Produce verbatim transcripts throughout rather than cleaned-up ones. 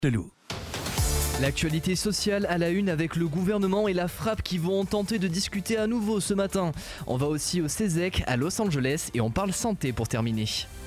Telou. L'actualité sociale à la une avec le gouvernement et la frappe qui vont tenter de discuter à nouveau ce matin. On va aussi au CESEC à Los Angeles et on parle santé pour terminer.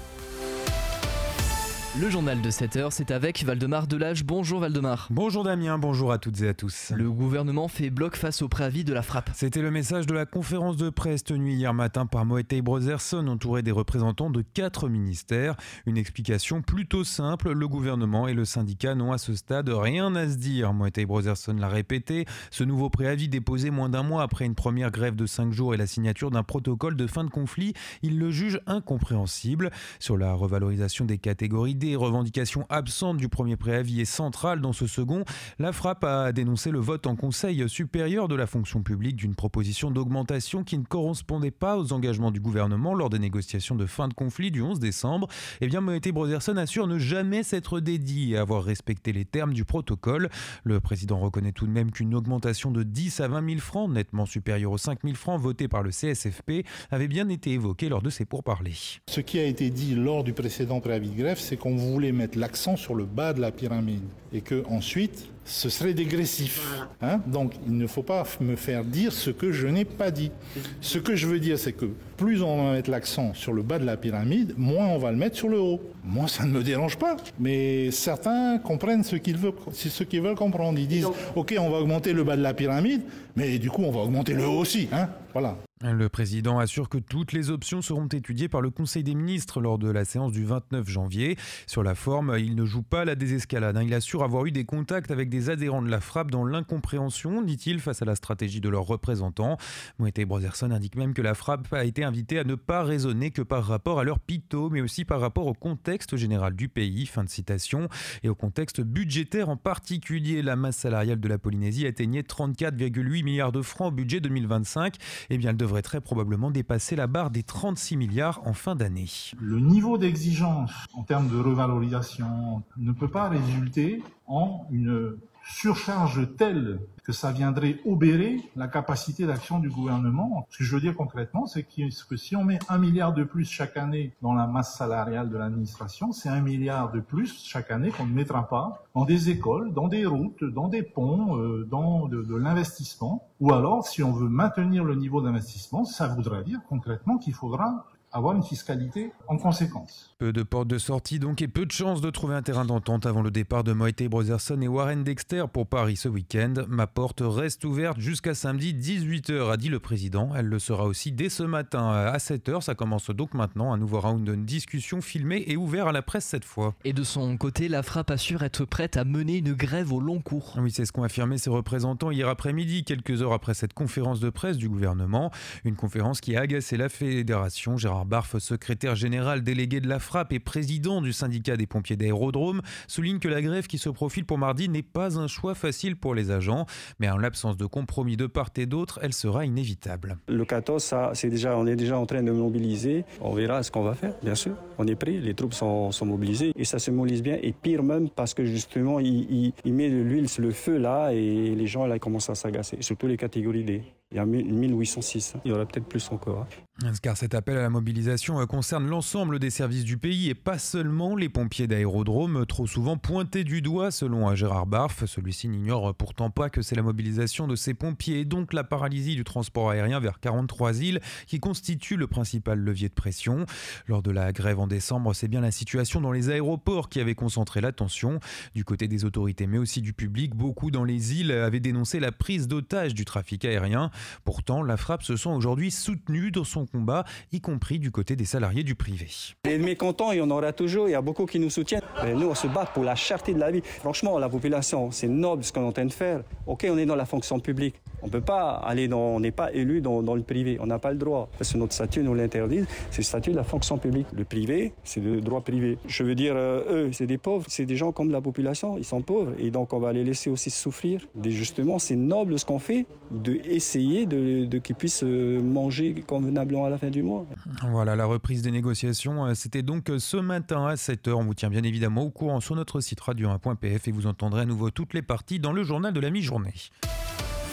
Le journal de sept heures, c'est avec Valdemar Delage. Bonjour Valdemar. Bonjour Damien, bonjour à toutes et à tous. Le gouvernement fait bloc face au préavis de la frappe. C'était le message de la conférence de presse tenue hier matin par Moëtei Brotherson, entouré des représentants de quatre ministères. Une explication plutôt simple, le gouvernement et le syndicat n'ont à ce stade rien à se dire. Moëtei Brotherson l'a répété, ce nouveau préavis déposé moins d'un mois après une première grève de cinq jours et la signature d'un protocole de fin de conflit, il le juge incompréhensible. Sur la revalorisation des catégories D, revendication absente du premier préavis est centrale dans ce second. La frappe a dénoncé le vote en Conseil supérieur de la fonction publique d'une proposition d'augmentation qui ne correspondait pas aux engagements du gouvernement lors des négociations de fin de conflit du onze décembre. Eh bien, Moëtei Brotherson assure ne jamais s'être dédié et avoir respecté les termes du protocole. Le président reconnaît tout de même qu'une augmentation de dix à vingt mille francs, nettement supérieure aux cinq mille francs votés par le C S F P, avait bien été évoquée lors de ces pourparlers. Ce qui a été dit lors du précédent préavis de grève, c'est qu'on voulait mettre l'accent sur le bas de la pyramide et que ensuite ce serait dégressif. Hein? Donc il ne faut pas me faire dire ce que je n'ai pas dit. Ce que je veux dire, c'est que plus on va mettre l'accent sur le bas de la pyramide, moins on va le mettre sur le haut. Moi, ça ne me dérange pas, mais certains comprennent ce qu'ils veulent, c'est ce qu'ils veulent comprendre. Ils disent, ok, on va augmenter le bas de la pyramide, mais du coup, on va augmenter le haut aussi. Hein? Voilà. Le président assure que toutes les options seront étudiées par le Conseil des ministres lors de la séance du vingt-neuf janvier. Sur la forme, il ne joue pas la désescalade. Il assure avoir eu des contacts avec des adhérents de la frappe dans l'incompréhension, dit-il, face à la stratégie de leurs représentants. Moëtei Brotherson indique même que la frappe a été invitée à ne pas raisonner que par rapport à leur picto, mais aussi par rapport au contexte général du pays, fin de citation, et au contexte budgétaire en particulier. La masse salariale de la Polynésie atteignait trente-quatre virgule huit milliards de francs au budget deux mille vingt-cinq. Eh bien, elle devrait très probablement dépasser la barre des trente-six milliards en fin d'année. Le niveau d'exigence en termes de revalorisation ne peut pas résulter en une surcharge telle que ça viendrait obérer la capacité d'action du gouvernement. Ce que je veux dire concrètement, c'est que si on met un milliard de plus chaque année dans la masse salariale de l'administration, c'est un milliard de plus chaque année qu'on ne mettra pas dans des écoles, dans des routes, dans des ponts, euh, dans de, de l'investissement. Ou alors, si on veut maintenir le niveau d'investissement, ça voudra dire concrètement qu'il faudra avoir une fiscalité en conséquence. Peu de portes de sortie donc et peu de chances de trouver un terrain d'entente avant le départ de Moëtei Brotherson et Warren Dexter pour Paris ce week-end. Ma porte reste ouverte jusqu'à samedi dix-huit heures, a dit le président. Elle le sera aussi dès ce matin à sept heures. Ça commence donc maintenant un nouveau round de discussion filmé et ouvert à la presse cette fois. Et de son côté, la frappe assure être prête à mener une grève au long cours. Oui, c'est ce qu'ont affirmé ses représentants hier après-midi, quelques heures après cette conférence de presse du gouvernement. Une conférence qui a agacé la fédération. Gérard Barf, secrétaire général délégué de la frappe et président du syndicat des pompiers d'aérodrome, souligne que la grève qui se profile pour mardi n'est pas un choix facile pour les agents, mais en l'absence de compromis de part et d'autre, elle sera inévitable. Le quatorze, ça, c'est déjà, on est déjà en train de mobiliser. On verra ce qu'on va faire, bien sûr. On est prêt, les troupes sont, sont mobilisées et ça se mobilise bien. Et pire même parce que justement, il, il, il met de l'huile sur le feu là et les gens là ils commencent à s'agacer, surtout les catégories D. Il y a mille huit cent six, il y aura peut-être plus encore. Car cet appel à la mobilisation concerne l'ensemble des services du pays et pas seulement les pompiers d'aérodrome, trop souvent pointés du doigt selon Gérard Barf. Celui-ci n'ignore pourtant pas que c'est la mobilisation de ces pompiers et donc la paralysie du transport aérien vers quarante-trois îles qui constitue le principal levier de pression. Lors de la grève en décembre, c'est bien la situation dans les aéroports qui avait concentré l'attention. Du côté des autorités mais aussi du public, beaucoup dans les îles avaient dénoncé la prise d'otage du trafic aérien. Pourtant, la frappe se sent aujourd'hui soutenue dans son combat, y compris du côté des salariés du privé. Les mécontents, il y en aura toujours, il y a beaucoup qui nous soutiennent. Mais nous, on se bat pour la cherté de la vie. Franchement, la population, c'est noble ce qu'on est en train de faire. Ok, on est dans la fonction publique. On ne peut pas aller dans, on n'est pas élu dans, dans le privé. On n'a pas le droit. Parce que notre statut nous l'interdit. C'est le statut de la fonction publique. Le privé, c'est le droit privé. Je veux dire, euh, eux, c'est des pauvres. C'est des gens comme la population. Ils sont pauvres. Et donc, on va les laisser aussi souffrir. Et justement, c'est noble ce qu'on fait, d'essayer De, de qu'ils puissent manger convenablement à la fin du mois. Voilà, la reprise des négociations, c'était donc ce matin à sept heures. On vous tient bien évidemment au courant sur notre site radio un point p f et vous entendrez à nouveau toutes les parties dans le journal de la mi-journée.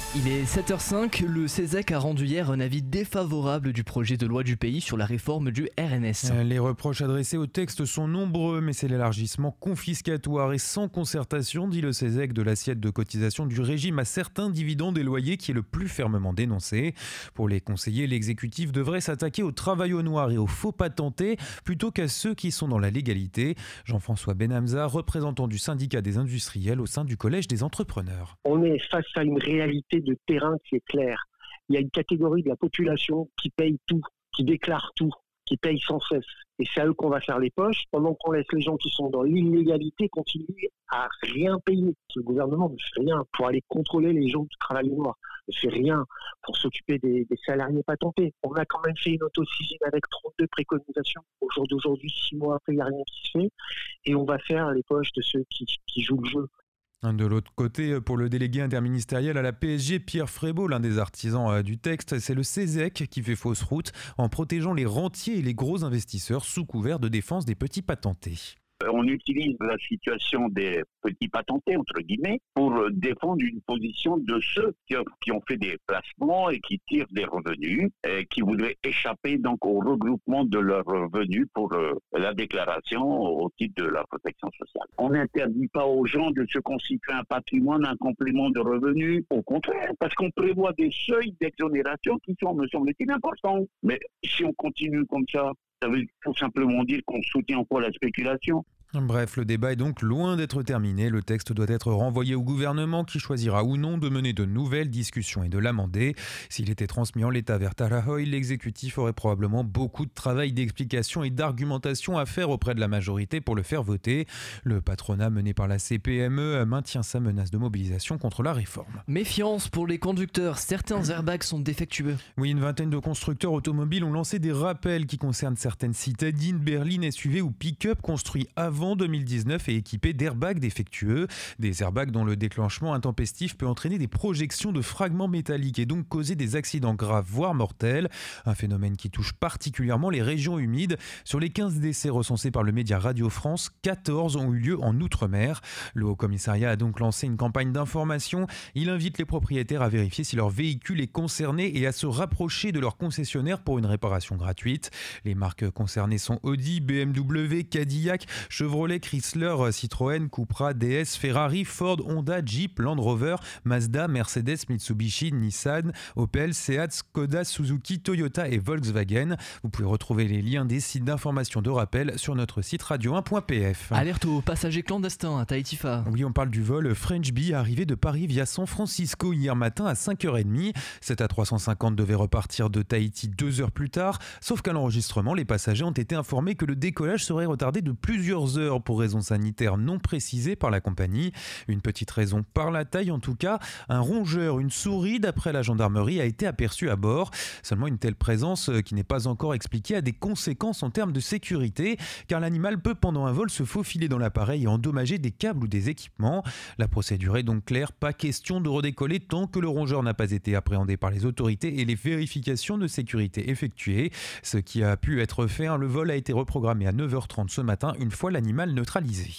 Il est sept heures cinq, le CESEC a rendu hier un avis défavorable du projet de loi du pays sur la réforme du R N S. Les reproches adressés au texte sont nombreux, mais c'est l'élargissement confiscatoire et sans concertation, dit le CESEC, de l'assiette de cotisation du régime à certains dividendes et loyers qui est le plus fermement dénoncé. Pour les conseillers, l'exécutif devrait s'attaquer au travail au noir et aux faux patentés plutôt qu'à ceux qui sont dans la légalité. Jean-François Benhamza, représentant du syndicat des industriels au sein du Collège des entrepreneurs. On est face à une réalité de terrain qui est claire. Il y a une catégorie de la population qui paye tout, qui déclare tout, qui paye sans cesse. Et c'est à eux qu'on va faire les poches, pendant qu'on laisse les gens qui sont dans l'illégalité continuer à rien payer. Le gouvernement ne fait rien pour aller contrôler les gens qui travaillent au noir. Ne fait rien pour s'occuper des, des salariés patentés. On a quand même fait une autosaisine avec trente-deux préconisations. Au jour d'aujourd'hui, six mois après, il n'y a rien qui se fait. Et on va faire les poches de ceux qui, qui jouent le jeu. De l'autre côté, pour le délégué interministériel à la P S G, Pierre Frébault, l'un des artisans du texte, c'est le CESEC qui fait fausse route en protégeant les rentiers et les gros investisseurs sous couvert de défense des petits patentés. On utilise la situation des petits patentés, entre guillemets, pour défendre une position de ceux qui ont, qui ont fait des placements et qui tirent des revenus, et qui voudraient échapper donc au regroupement de leurs revenus pour euh, la déclaration au titre de la protection sociale. On n'interdit pas aux gens de se constituer un patrimoine, un complément de revenus, au contraire, parce qu'on prévoit des seuils d'exonération qui sont, me semble-t-il, importants. Mais si on continue comme ça, ça veut tout simplement dire qu'on soutient encore la spéculation. Bref, le débat est donc loin d'être terminé. Le texte doit être renvoyé au gouvernement qui choisira ou non de mener de nouvelles discussions et de l'amender. S'il était transmis en l'état vers Tarahoy, l'exécutif aurait probablement beaucoup de travail d'explication et d'argumentation à faire auprès de la majorité pour le faire voter. Le patronat mené par la C P M E maintient sa menace de mobilisation contre la réforme. Méfiance pour les conducteurs, certains airbags sont défectueux. Oui, une vingtaine de constructeurs automobiles ont lancé des rappels qui concernent certaines citadines, berlines, S U V ou pick-up construits avant Avant deux mille dix-neuf et équipés d'airbags défectueux. Des airbags dont le déclenchement intempestif peut entraîner des projections de fragments métalliques et donc causer des accidents graves, voire mortels. Un phénomène qui touche particulièrement les régions humides. Sur les quinze décès recensés par le média Radio France, quatorze ont eu lieu en Outre-mer. Le Haut-Commissariat a donc lancé une campagne d'information. Il invite les propriétaires à vérifier si leur véhicule est concerné et à se rapprocher de leur concessionnaire pour une réparation gratuite. Les marques concernées sont Audi, B M W, Cadillac, Chevrolet, Chrysler, Citroën, Cupra, D S, Ferrari, Ford, Honda, Jeep, Land Rover, Mazda, Mercedes, Mitsubishi, Nissan, Opel, Seat, Skoda, Suzuki, Toyota et Volkswagen. Vous pouvez retrouver les liens des sites d'information de rappel sur notre site radio un point p f. Alerte aux passagers clandestins à Tahitifa. Oui, on parle du vol French Bee arrivé de Paris via San Francisco hier matin à cinq heures trente. Cet A trois cent cinquante devait repartir de Tahiti deux heures plus tard, sauf qu'à l'enregistrement, les passagers ont été informés que le décollage serait retardé de plusieurs heures pour raisons sanitaires non précisées par la compagnie. Une petite raison par la taille en tout cas. Un rongeur, une souris d'après la gendarmerie, a été aperçu à bord. Seulement une telle présence qui n'est pas encore expliquée a des conséquences en termes de sécurité car l'animal peut pendant un vol se faufiler dans l'appareil et endommager des câbles ou des équipements. La procédure est donc claire, pas question de redécoller tant que le rongeur n'a pas été appréhendé par les autorités et les vérifications de sécurité effectuées. Ce qui a pu être fait, hein, le vol a été reprogrammé à neuf heures trente ce matin une fois l'animal neutralisé.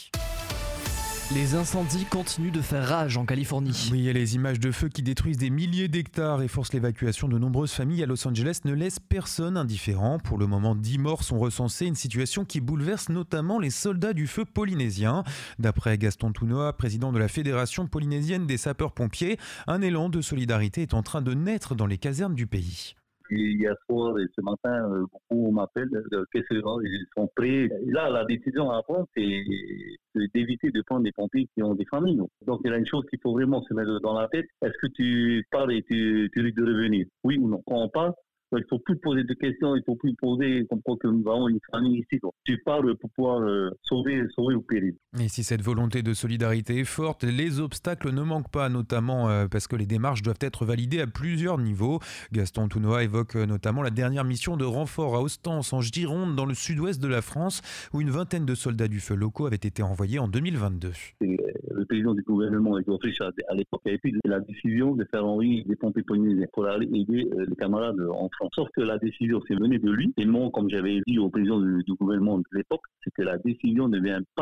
Les incendies continuent de faire rage en Californie. Oui, et les images de feux qui détruisent des milliers d'hectares et forcent l'évacuation de nombreuses familles à Los Angeles ne laissent personne indifférent. Pour le moment, dix morts sont recensés, une situation qui bouleverse notamment les soldats du feu polynésiens. D'après Gaston Tounoa, président de la Fédération polynésienne des sapeurs-pompiers, un élan de solidarité est en train de naître dans les casernes du pays. Hier soir et ce matin, beaucoup m'appellent, qu'est-ce que ils sont prêts. Là, la décision à prendre, c'est d'éviter de prendre des pompiers qui ont des familles. Donc, il y a une chose qu'il faut vraiment se mettre dans la tête. Est-ce que tu pars et tu, tu risques de revenir? Oui ou non? Quand on part, il ne faut plus poser de questions, il ne faut plus poser comme quoi que nous avons une famille ici. Donc, tu pars pour pouvoir euh, sauver, sauver au péril. Et si cette volonté de solidarité est forte, les obstacles ne manquent pas, notamment euh, parce que les démarches doivent être validées à plusieurs niveaux. Gaston Tounoa évoque euh, notamment la dernière mission de renfort à Ostens, en Gironde, dans le sud-ouest de la France, où une vingtaine de soldats du feu locaux avaient été envoyés en deux mille vingt-deux. Et le président du gouvernement, Autriche, à l'époque, avait pris la décision de faire envoyer des pompiers polynésiens pour aller aider euh, les camarades en France. Sauf que la décision s'est venue de lui. Et moi, comme j'avais dit au président du, du gouvernement de l'époque, c'est que la décision ne vient pas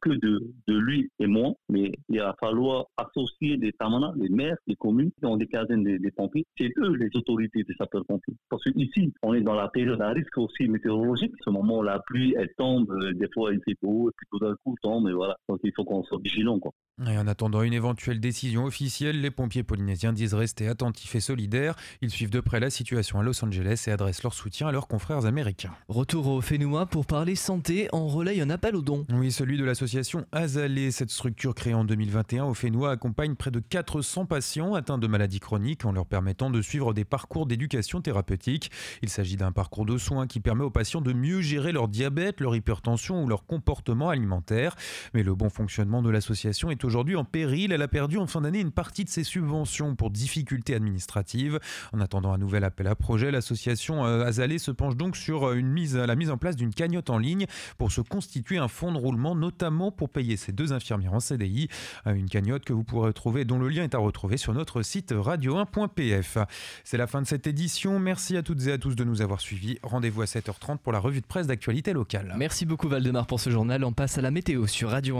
que de, de lui et moi, mais il va falloir associer les tamanats, les maires, les communes qui ont des casernes des, des pompiers. C'est eux les autorités des sapeurs-pompiers. Parce qu'ici, on est dans la période à risque aussi météorologique. À ce moment, la pluie, elle tombe, des fois il fait beau, et puis tout d'un coup, tombe, et voilà. Donc il faut qu'on soit vigilant, quoi. Et en attendant une éventuelle décision officielle, les pompiers polynésiens disent rester attentifs et solidaires. Ils suivent de près la situation à Los Angeles et adressent leur soutien à leurs confrères américains. Retour au Fénois pour parler santé, on relaye un appel aux dons. Oui, celui de l'association Azalée. Cette structure créée en deux mille vingt et un au Fénois accompagne près de quatre cents patients atteints de maladies chroniques en leur permettant de suivre des parcours d'éducation thérapeutique. Il s'agit d'un parcours de soins qui permet aux patients de mieux gérer leur diabète, leur hypertension ou leur comportement alimentaire. Mais le bon fonctionnement de l'association est aujourd'hui en péril. Elle a perdu en fin d'année une partie de ses subventions pour difficultés administratives. En attendant un nouvel appel à projet, l'association Azalée se penche donc sur une mise, la mise en place d'une cagnotte en ligne pour se constituer un fonds de roulement, notamment pour payer ces deux infirmières en C D I. Une cagnotte que vous pourrez retrouver, dont le lien est à retrouver sur notre site radio un point p f. C'est la fin de cette édition. Merci à toutes et à tous de nous avoir suivis. Rendez-vous à sept heures trente pour la revue de presse d'actualité locale. Merci beaucoup Valdemar pour ce journal. On passe à la météo sur Radio un.